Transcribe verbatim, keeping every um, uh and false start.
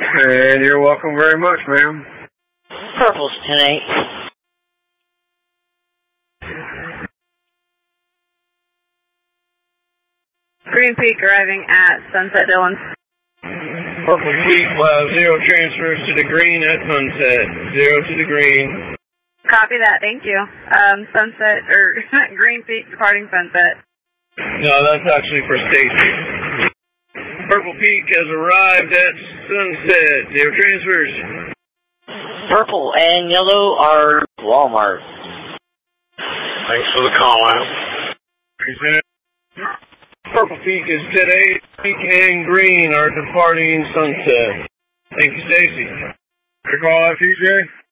And you're welcome very much, ma'am. Purple's ten eight. Green Peak arriving at Sunset Dillon. Purple Peak will have zero transfers to the green at Sunset. Zero to the green. Copy that, thank you. Um, Sunset, or Green Peak departing Sunset. No, that's actually for Stacy. Purple Peak has arrived at Sunset. Zero transfers. Purple and yellow are Walmart. Thanks for the call out. Present. Purple Peak is today. Peak and green are departing Sunset. Thank you, Stacy. Your call out, T J?